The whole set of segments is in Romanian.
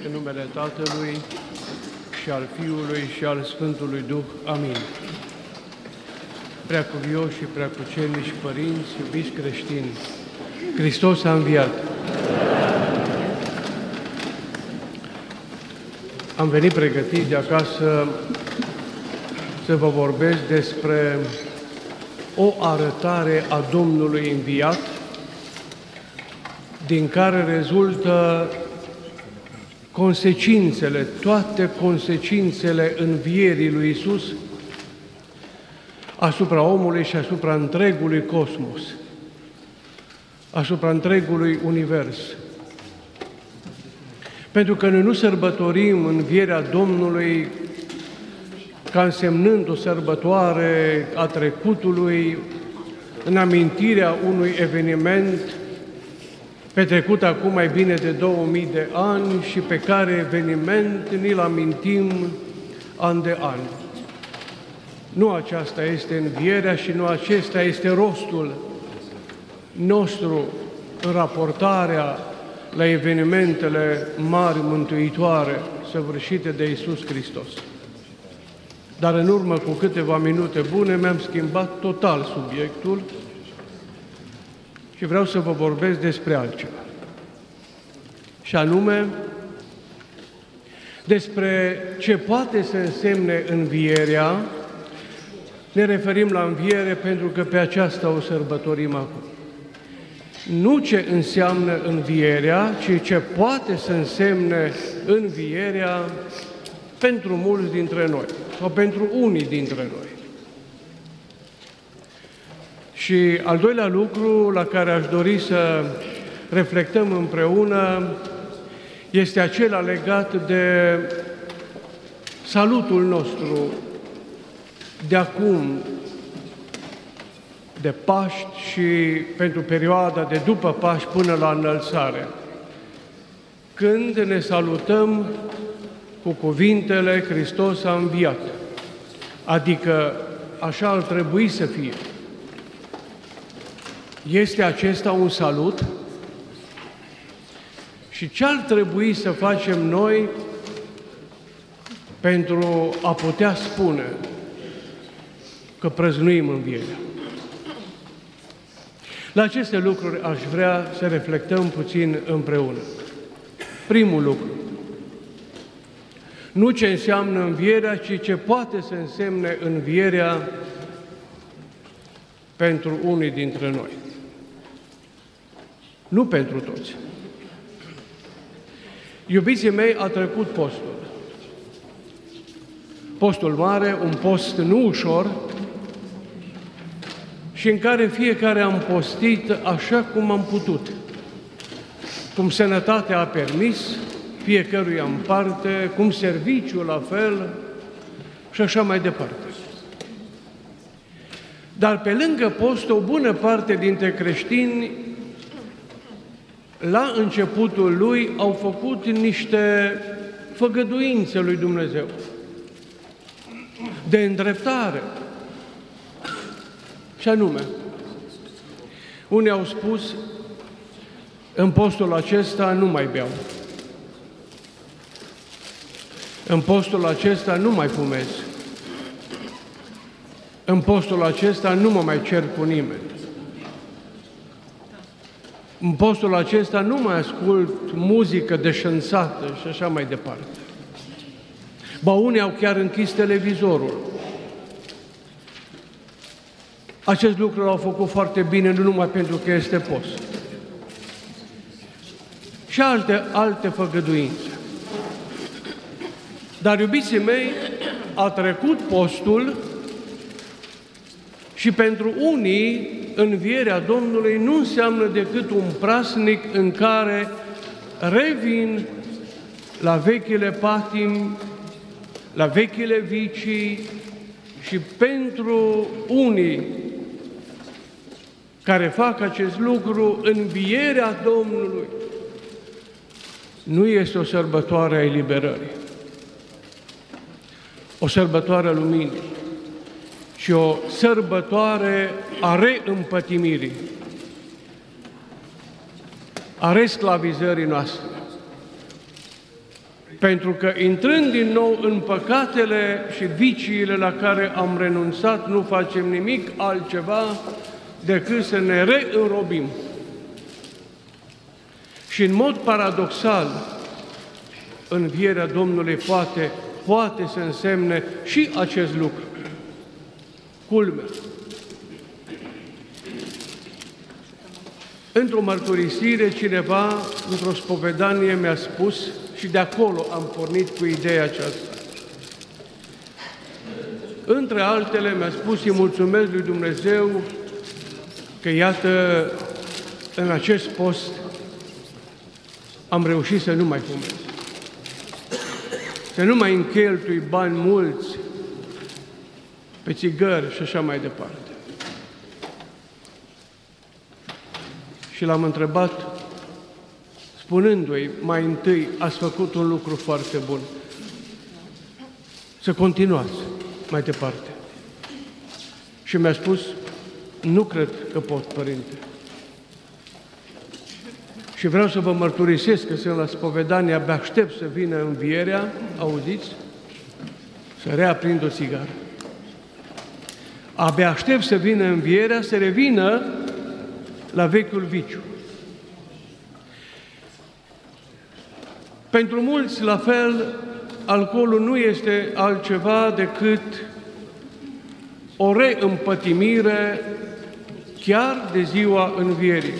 în numele Tatălui și al Fiului și al Sfântului Duh. Amin. Preacuvioși și preacucernici părinți, iubiți creștini, Hristos a înviat. Am venit pregătit de acasă să vă vorbesc despre o arătare a Domnului înviat, din care rezultă consecințele, toate consecințele învierii lui Iisus asupra omului și asupra întregului cosmos, asupra întregului univers. Pentru că noi nu sărbătorim învierea Domnului ca însemnând o sărbătoare a trecutului, în amintirea unui eveniment petrecut acum mai bine de 2000 de ani și pe care eveniment ni-l amintim an de an. Nu aceasta este învierea și nu acesta este rostul nostru în raportarea la evenimentele mari mântuitoare săvârșite de Iisus Hristos. Dar în urmă cu câteva minute bune mi-am schimbat total subiectul și vreau să vă vorbesc despre altceva. Și anume, despre ce poate să însemne învierea. Ne referim la înviere pentru că pe aceasta o sărbătorim acum. Nu ce înseamnă învierea, ci ce poate să însemne învierea pentru mulți dintre noi sau pentru unii dintre noi. Și al doilea lucru la care aș dori să reflectăm împreună este acela legat de salutul nostru de acum, de Paști și pentru perioada de după Paști până la înălțare, când ne salutăm cu cuvintele Hristos a înviat, adică așa ar trebui să fie. Este acesta un salut? Și ce ar trebui să facem noi pentru a putea spune că prăznuim învierea? La aceste lucruri aș vrea să reflectăm puțin împreună. Primul lucru, nu ce înseamnă învierea, ci ce poate să însemne învierea pentru unii dintre noi. Nu pentru toți. Iubiții mei, a trecut postul. Postul mare, un post nu ușor, și în care fiecare am postit așa cum am putut, cum sănătatea a permis, fiecăruia în parte, cum serviciul la fel și așa mai departe. Dar pe lângă post, o bună parte dintre creștini, la începutul lui, au făcut niște făgăduințe lui Dumnezeu de îndreptare. Și anume, unii au spus, în postul acesta nu mai beau, în postul acesta nu mai fumez, în postul acesta nu mă mai cer cu nimeni, în postul acesta nu mai ascult muzică deșanțată și așa mai departe. Ba, unii au chiar închis televizorul. Acest lucru l-au făcut foarte bine, nu numai pentru că este post. Și alte făgăduințe. Dar, iubiții mei, a trecut postul și pentru unii învierea Domnului nu înseamnă decât un praznic în care revin la vechile patimi, la vechile vicii și pentru unii care fac acest lucru, învierea Domnului nu este o sărbătoare a eliberării, o sărbătoare a luminii, ci o sărbătoare a reîmpătimirii, a resclavizării noastre. Pentru că intrând din nou în păcatele și viciile la care am renunțat, nu facem nimic altceva decât să ne reînrobim. Și în mod paradoxal, învierea Domnului poate să însemne și acest lucru. Culmea. Într-o mărturisire, cineva, într-o spovedanie, mi-a spus, și de acolo am pornit cu ideea aceasta. Între altele, mi-a spus, îi mulțumesc lui Dumnezeu că, iată, în acest post am reușit să nu mai fumez. Să nu mai încheltui bani mulți pe țigări și așa mai departe. Și l-am întrebat, spunându-i mai întâi, ați făcut un lucru foarte bun. Să continuați mai departe. Și mi-a spus, nu cred că pot, Părinte. Și vreau să vă mărturisesc că sunt la spovedanie, abia aștept să vină învierea, auziți? Să reaprind o țigară. Abia aștept să vină învierea, să revină la vechiul viciu. Pentru mulți, la fel, alcoolul nu este altceva decât o reîmpătimire chiar de ziua învierii.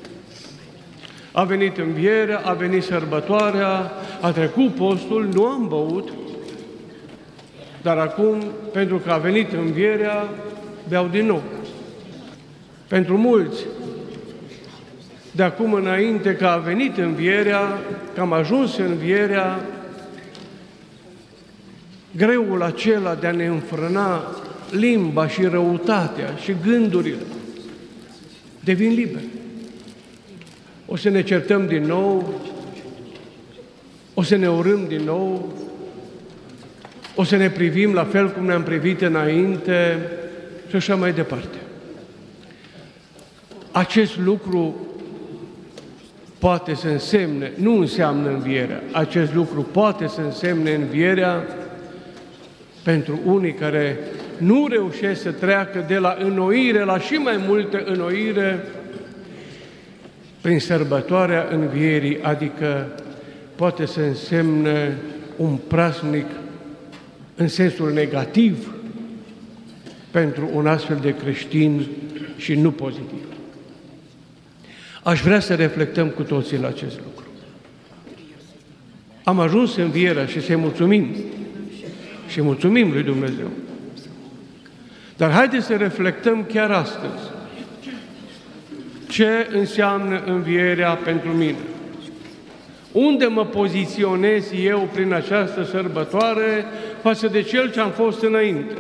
A venit învierea, a venit sărbătoarea, a trecut postul, nu am băut, dar acum, pentru că a venit învierea, beau din nou. Pentru mulți, de acum înainte că a venit învierea, că am ajuns în învierea, greul acela de a ne înfrâna limba și răutatea și gândurile devin liberi. O să ne certăm din nou, o să ne urâm din nou, o să ne privim la fel cum ne-am privit înainte și așa mai departe. Acest lucru poate să însemne, nu înseamnă învierea, acest lucru poate să însemne învierea pentru unii care nu reușesc să treacă de la înnoire la și mai multă înnoire prin sărbătoarea învierii, adică poate să însemne un praznic în sensul negativ pentru un astfel de creștin și nu pozitiv. Aș vrea să reflectăm cu toții la acest lucru. Am ajuns în învierea și să-i mulțumim. Și mulțumim lui Dumnezeu. Dar haideți să reflectăm chiar astăzi. Ce înseamnă învierea pentru mine? Unde mă poziționez eu prin această sărbătoare față de cel ce am fost înainte?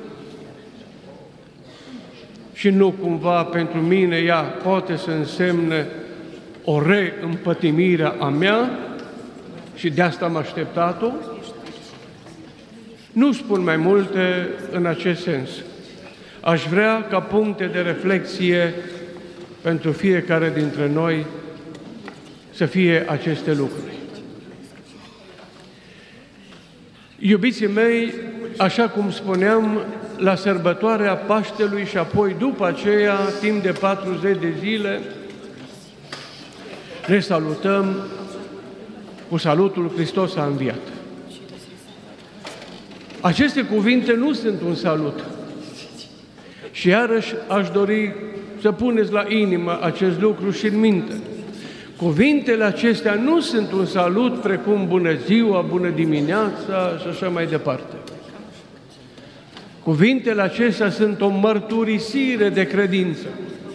Și nu cumva pentru mine ea poate să însemne o reîmpătimire a mea și de asta am așteptat-o? Nu spun mai multe în acest sens. Aș vrea ca puncte de reflexie pentru fiecare dintre noi să fie aceste lucruri. Iubiții mei, așa cum spuneam, la sărbătoarea Paștelui și apoi după aceea, timp de 40 de zile, ne salutăm cu salutul Hristos a înviat. Aceste cuvinte nu sunt un salut. Și iarăși aș dori să puneți la inimă acest lucru și în minte. Cuvintele acestea nu sunt un salut precum bună ziua, bună dimineața și așa mai departe. Cuvintele acestea sunt o mărturisire de credință.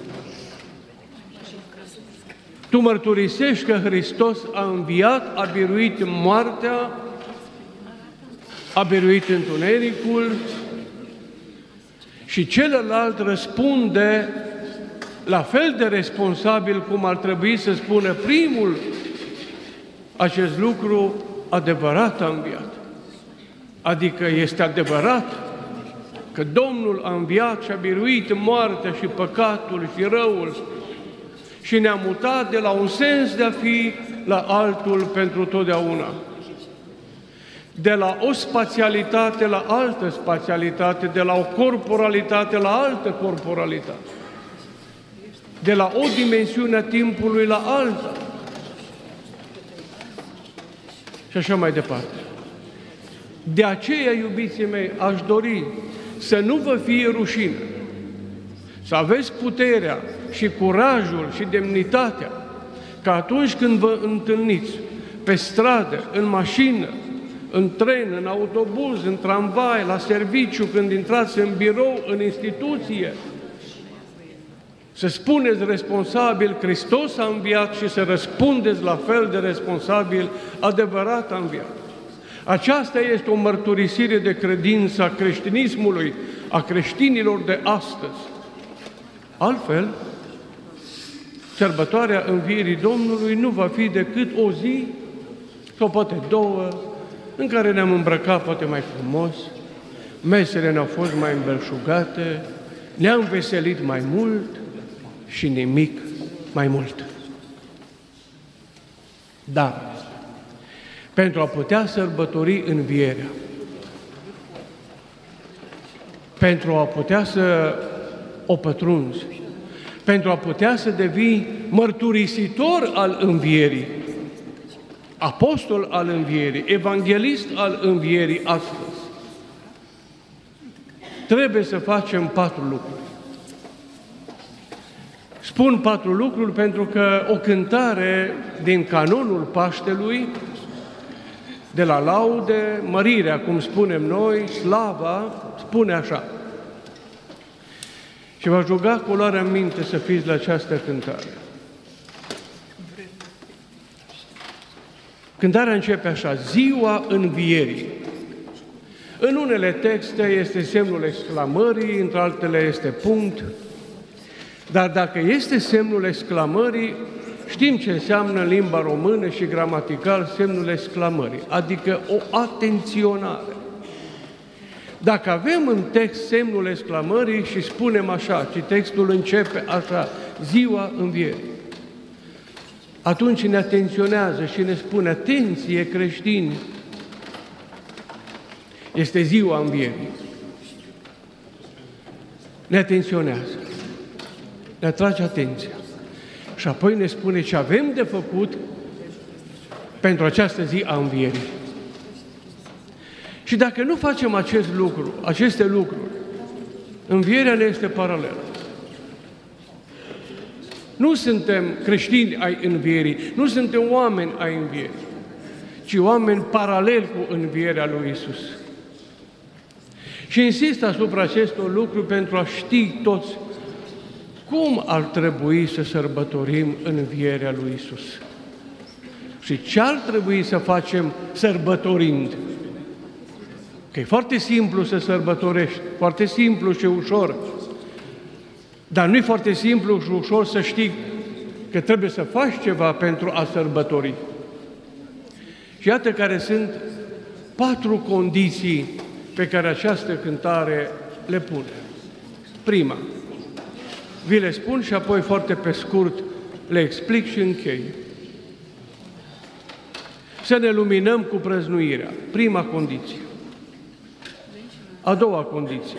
Tu mărturisești că Hristos a înviat, a biruit moartea, a biruit întunericul și celălalt răspunde la fel de responsabil cum ar trebui să spună primul acest lucru, adevărat a înviat. Adică este adevărat că Domnul a înviat și a biruit moartea și păcatul și răul și ne-a mutat de la un sens de a fi la altul pentru totdeauna. de la o spațialitate la altă spațialitate, de la o corporalitate la altă corporalitate, de la o dimensiune a timpului la alta și așa mai departe. De aceea, iubiții mei, aș dori să nu vă fie rușine, să aveți puterea și curajul și demnitatea că atunci când vă întâlniți pe stradă, în mașină, în tren, în autobuz, în tramvai, la serviciu, când intrați în birou, în instituție, să spuneți responsabil, Hristos a înviat și să răspundeți la fel de responsabil, adevărat a înviat. Aceasta este o mărturisire de credință a creștinismului, a creștinilor de astăzi. Altfel, sărbătoarea Învierii Domnului nu va fi decât o zi, sau poate două, în care ne-am îmbrăcat poate mai frumos, mesele ne-au fost mai îmbelșugate, ne-am veselit mai mult și nimic mai mult. Dar, pentru a putea sărbători învierea, pentru a putea să o pătrunzi, pentru a putea să devii mărturisitor al învierii, apostol al învierii, evanghelist al învierii astăzi, trebuie să facem 4 lucruri. Spun 4 lucruri pentru că o cântare din canonul Paștelui, de la laude, mărirea, cum spunem noi, slava, spune așa. Și v-aș ruga cu luarea în minte să fiți la această cântare. Cântarea începe așa: Ziua Învierii. În unele texte este semnul exclamării, între altele este punct, dar dacă este semnul exclamării, știm ce înseamnă în limba română și gramatical semnul exclamării, adică o atenționare. Dacă avem în text semnul exclamării și spunem așa, și textul începe așa, Ziua Învierii, atunci ne atenționează și ne spune, atenție creștini, este Ziua Învierii. Ne atenționează, ne atrage atenția. Și apoi ne spune ce avem de făcut pentru această zi a Învierii. Și dacă nu facem aceste lucruri, Învierea ne este paralelă. Nu suntem creștini ai Învierii, nu suntem oameni ai Învierii, ci oameni paraleli cu Învierea lui Iisus. Și insist asupra acestor lucruri pentru a ști toți cum ar trebui să sărbătorim Învierea lui Iisus. Și ce ar trebui să facem sărbătorind? Că e foarte simplu să sărbătorești, foarte simplu și ușor, dar nu e foarte simplu și ușor să știi că trebuie să faci ceva pentru a sărbători. Și iată care sunt 4 condiții pe care această cântare le pune. Prima, vi le spun și apoi foarte pe scurt le explic și închei. Să ne luminăm cu prăznuirea, prima condiție. A doua condiție,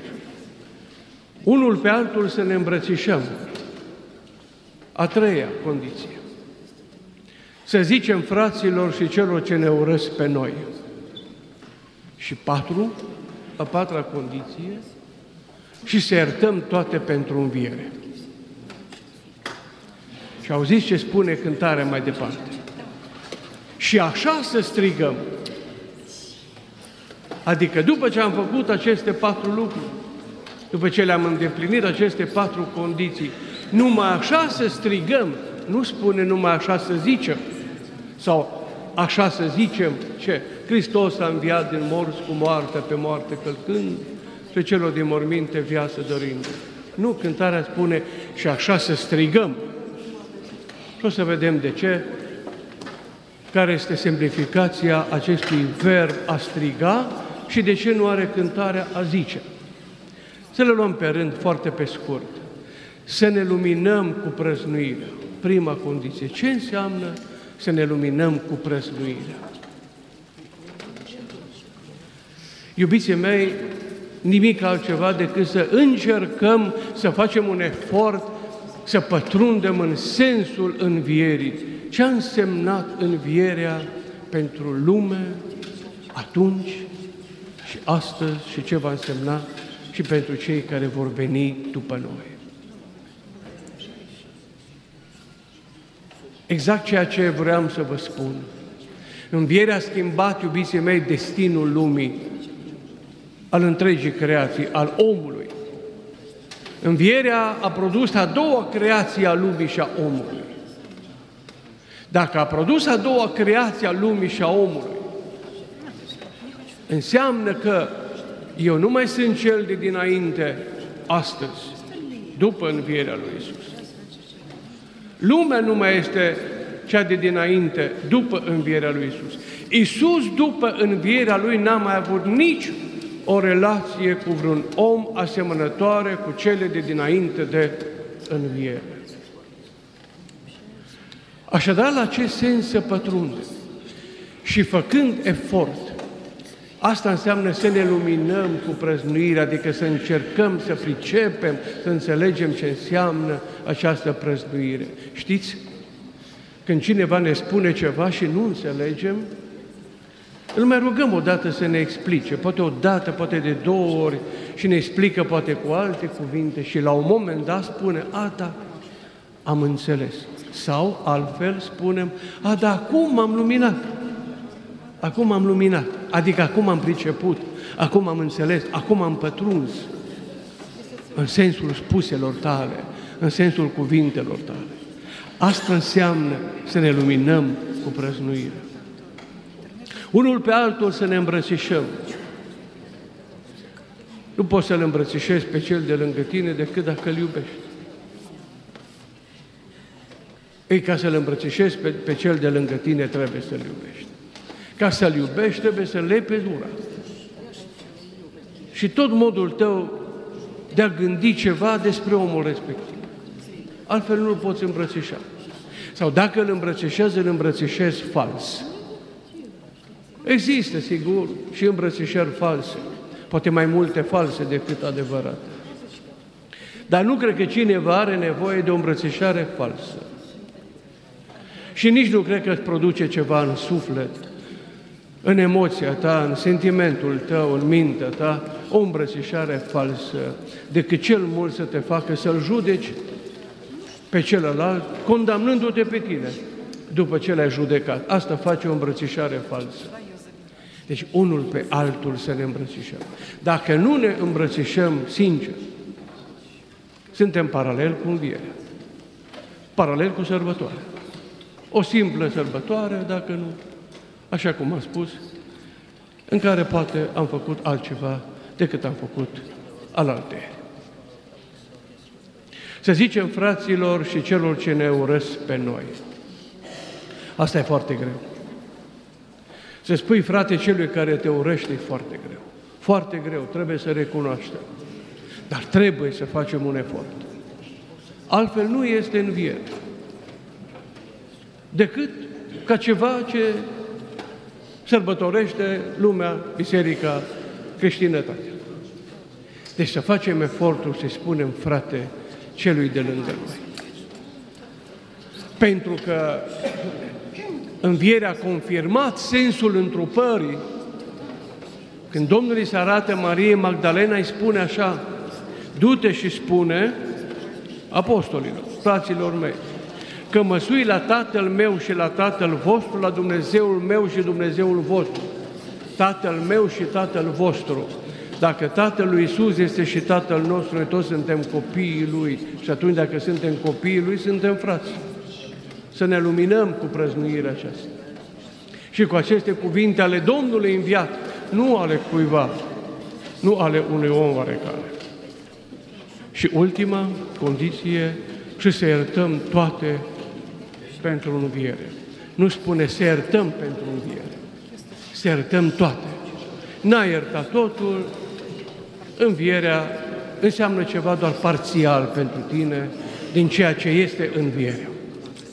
unul pe altul să ne îmbrățișăm. A treia condiție, să zicem fraților și celor ce ne urăsc pe noi. Și a patra condiție, și să iertăm toate pentru înviere. Și auziți ce spune cântarea mai departe. Și așa să strigăm. Adică după ce am făcut aceste 4 lucruri, după ce le-am îndeplinit aceste 4 condiții, numai așa să strigăm, nu spune numai așa să zicem, sau așa să zicem ce? Hristos a înviat din morți cu moartea pe moarte călcând, și celor din morminte viață dorind. Nu, cântarea spune și așa să strigăm. Și o să vedem de ce, care este semnificația acestui verb a striga și de ce nu are cântarea a zice. Să le luăm pe rând, foarte pe scurt. Să ne luminăm cu prăznuirea. Prima condiție. Ce înseamnă să ne luminăm cu prăznuirea? Iubiții mei, nimic altceva decât să încercăm să facem un efort să pătrundem în sensul învierii. Ce a însemnat învierea pentru lume atunci și astăzi și ce va însemna și pentru cei care vor veni după noi. Exact ceea ce vreau să vă spun. Învierea a schimbat, iubiții mei, destinul lumii, al întregii creații, al omului. Învierea a produs a doua creație a lumii și a omului. Dacă a produs a doua creație a lumii și a omului, înseamnă că eu nu mai sunt cel de dinainte astăzi, după învierea lui Iisus. Lumea nu mai este cea de dinainte, după învierea lui Iisus. Iisus, după învierea lui, n-a mai avut nici o relație cu vreun om asemănătoare cu cele de dinainte de înviere. Așadar, la ce sens să pătrundem? Și făcând efort, asta înseamnă să ne luminăm cu prăznuirea, adică să încercăm să pricepem, să înțelegem ce înseamnă această prăznuire. Știți? Când cineva ne spune ceva și nu înțelegem, îl mai rugăm odată să ne explice, poate o dată, poate de 2 ori, și ne explică poate cu alte cuvinte și la un moment dat spune, da, am înțeles. Sau altfel spunem, da, acum m-am luminat. Acum am luminat, adică acum am priceput, acum am înțeles, acum am pătruns în sensul spuselor tale, în sensul cuvintelor tale. Asta înseamnă să ne luminăm cu prăznuire. Unul pe altul să ne îmbrățișăm. Nu poți să-l îmbrățișezi pe cel de lângă tine decât dacă îl iubești. Ei, ca să-l îmbrățișezi pe cel de lângă tine, trebuie să-l iubești. Ca să-l iubești, trebuie să-l lepezi ura. Și tot modul tău de a gândi ceva despre omul respectiv. Altfel nu-l poți îmbrățișa. Sau dacă îl îmbrățișezi, îl îmbrățișezi fals. Există, sigur, și îmbrățișări false. Poate mai multe false decât adevărate. Dar nu cred că cineva are nevoie de o îmbrățișare falsă. Și nici nu cred că îți produce ceva în suflet, în emoția ta, în sentimentul tău, în mintea ta, o îmbrățișare falsă, decât cel mult să te facă să-l judeci pe celălalt, condamnându-te pe tine după ce l-ai judecat. Asta face o îmbrățișare falsă. Deci unul pe altul să ne îmbrățișăm. Dacă nu ne îmbrățișăm sincer, suntem paralel cu învierea, paralel cu sărbătoarea. O simplă sărbătoare, dacă nu, așa cum am spus, în care poate am făcut altceva decât am făcut alaltăieri. Să zicem fraților și celor ce ne urăsc pe noi. Asta e foarte greu. Să spui, frate, celui care te urăște e foarte greu. Foarte greu, trebuie să recunoaștem. Dar trebuie să facem un efort. Altfel nu este înviere. Decât ca ceva ce sărbătorește lumea, biserica, creștinătatea. Deci să facem efortul să spunem, frate, celui de lângă noi. Pentru că învierea a confirmat sensul întrupării. Când Domnul îi se arată Mariei Magdalena, îi spune așa, du-te și spune apostolilor, fraților mei, că mă sui la Tatăl meu și la Tatăl vostru, la Dumnezeul meu și Dumnezeul vostru. Tatăl meu și Tatăl vostru. Dacă Tatăl lui Iisus este și Tatăl nostru, noi toți suntem copiii Lui. Și atunci, dacă suntem copiii Lui, suntem frați. Să ne luminăm cu prăznuirea aceasta. Și cu aceste cuvinte ale Domnului înviat, nu ale cuiva, nu ale unui om oarecare. Și ultima condiție, și să iertăm toate pentru înviere. Nu spune să iertăm pentru înviere, să iertăm toate. N-a iertat totul, învierea înseamnă ceva doar parțial pentru tine din ceea ce este învierea.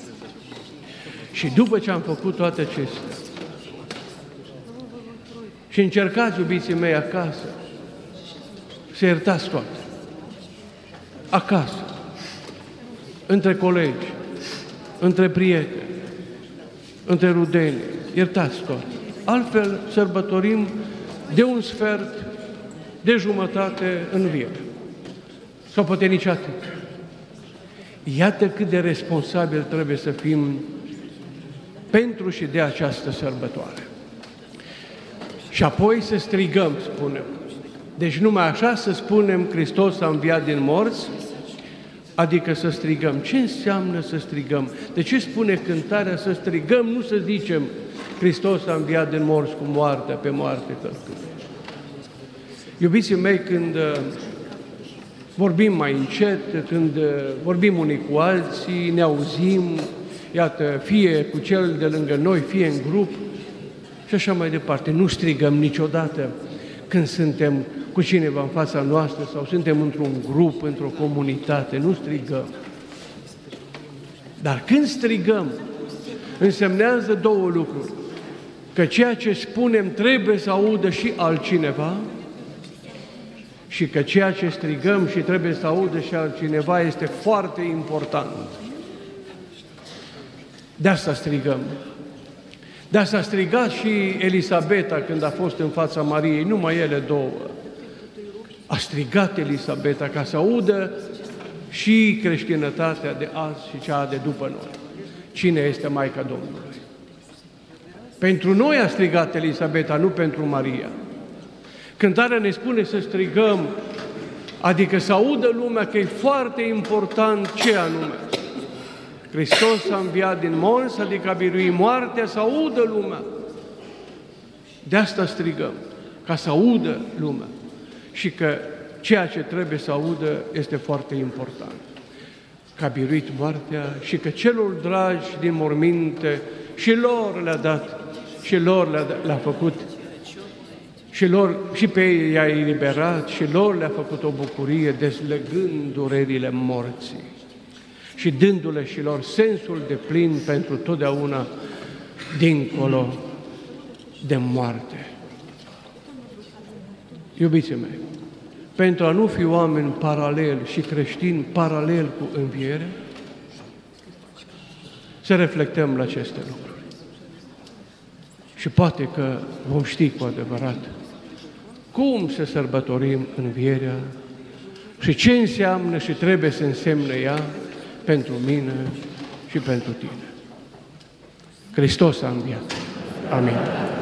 Și după ce am făcut toate acestea Și încercați, iubiții mei, acasă, să iertați toate. Acasă, între colegi, între prieteni, între rudeni, iertați toate. Altfel sărbătorim de un sfert, de jumătate înviere. Sau poate nici atât. Iată cât de responsabil trebuie să fim pentru și de această sărbătoare. Și apoi să strigăm, spunem. Deci numai așa să spunem Hristos a înviat din morți, adică să strigăm. Ce înseamnă să strigăm? De ce spune cântarea să strigăm, nu să zicem Hristos a înviat din morți cu moartea, pe moarte călcând? Iubiții mei, când vorbim mai încet, când vorbim unii cu alții, ne auzim, iată, fie cu cel de lângă noi, fie în grup și așa mai departe. Nu strigăm niciodată când suntem cu cineva în fața noastră sau suntem într-un grup, într-o comunitate, nu strigăm. Dar când strigăm, însemnează două lucruri. Că ceea ce spunem trebuie să audă și altcineva și că ceea ce strigăm și trebuie să audă și altcineva este foarte important. De asta strigăm. De asta a strigat și Elisabeta când a fost în fața Mariei, numai ele două. A strigat Elisabeta ca să audă și creștinătatea de azi și cea de după noi. Cine este Maica Domnului? Pentru noi a strigat Elisabeta, nu pentru Maria. Cântarea ne spune să strigăm, adică să audă lumea că e foarte important ce anume. Hristos a înviat din morți, adică a biruit moartea, să audă lumea. De asta strigăm, ca să audă lumea. Și că ceea ce trebuie să audă este foarte important. Că a biruit moartea și că celor dragi din morminte și lor le-a dat, și lor le-a făcut, și pe ei i-a eliberat, și lor le-a făcut o bucurie, dezlegând durerile morții și dându-le și lor sensul de plin pentru totdeauna dincolo de moarte. Iubiții mei, pentru a nu fi oameni paraleli și creștini paralel cu învierea, să reflectăm la aceste lucruri. Și poate că vom ști cu adevărat cum să sărbătorim învierea și ce înseamnă și trebuie să însemne ea pentru mine și pentru tine. Hristos a înviat. Amin.